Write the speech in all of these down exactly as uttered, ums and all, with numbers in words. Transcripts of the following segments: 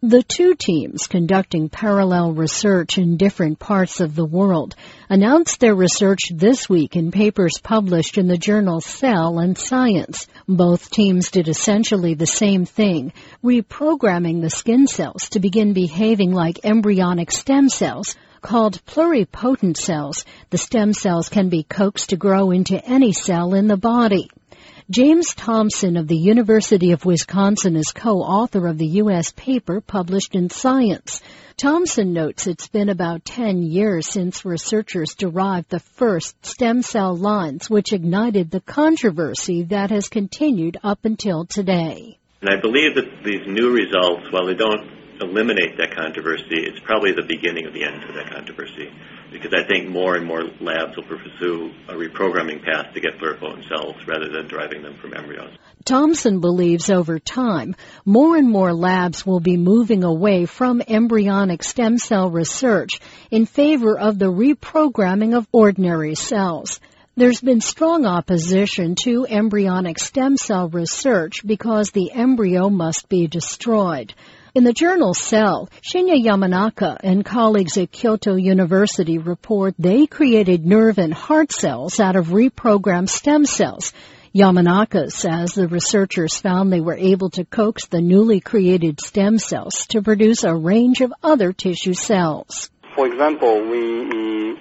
The two teams conducting parallel research in different parts of the world announced their research this week in papers published in the journal Cell and Science. Both teams did essentially the same thing, reprogramming the skin cells to begin behaving like embryonic stem cells. Called pluripotent cells, the stem cells can be coaxed to grow into any cell in the body. James Thompson of the University of Wisconsin is co-author of the U S paper published in Science. Thompson notes it's been about ten years since researchers derived the first stem cell lines, which ignited the controversy that has continued up until today. And I believe that these new results, while they don't eliminate that controversy, it's probably the beginning of the end of that controversy, because I think more and more labs will pursue a reprogramming path to get pluripotent cells rather than deriving them from embryos. Thompson believes over time, more and more labs will be moving away from embryonic stem cell research in favor of the reprogramming of ordinary cells. There's been strong opposition to embryonic stem cell research because the embryo must be destroyed. In the journal Cell, Shinya Yamanaka and colleagues at Kyoto University report they created nerve and heart cells out of reprogrammed stem cells. Yamanaka says the researchers found they were able to coax the newly created stem cells to produce a range of other tissue cells. For example, we,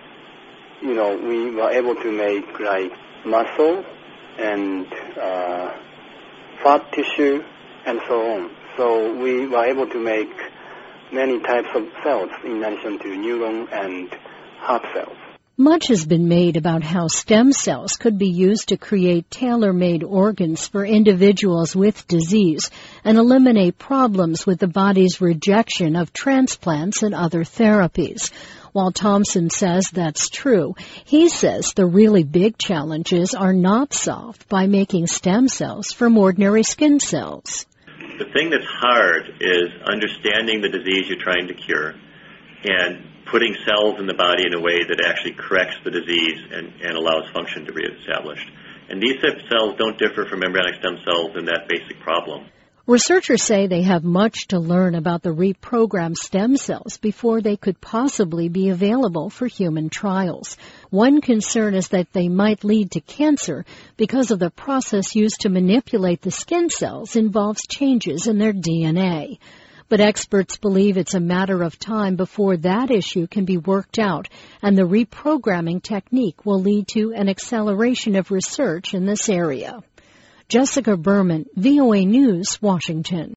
you know, we were able to make like muscle and uh, fat tissue and so on. So we were able to make many types of cells in addition to neuron and heart cells. Much has been made about how stem cells could be used to create tailor-made organs for individuals with disease and eliminate problems with the body's rejection of transplants and other therapies. While Thompson says that's true, he says the really big challenges are not solved by making stem cells from ordinary skin cells. The thing that's hard is understanding the disease you're trying to cure and putting cells in the body in a way that actually corrects the disease and, and allows function to be established. And these types of cells don't differ from embryonic stem cells in that basic problem. Researchers say they have much to learn about the reprogrammed stem cells before they could possibly be available for human trials. One concern is that they might lead to cancer because of the process used to manipulate the skin cells involves changes in their D N A. But experts believe it's a matter of time before that issue can be worked out, and the reprogramming technique will lead to an acceleration of research in this area. Jessica Berman, V O A News, Washington.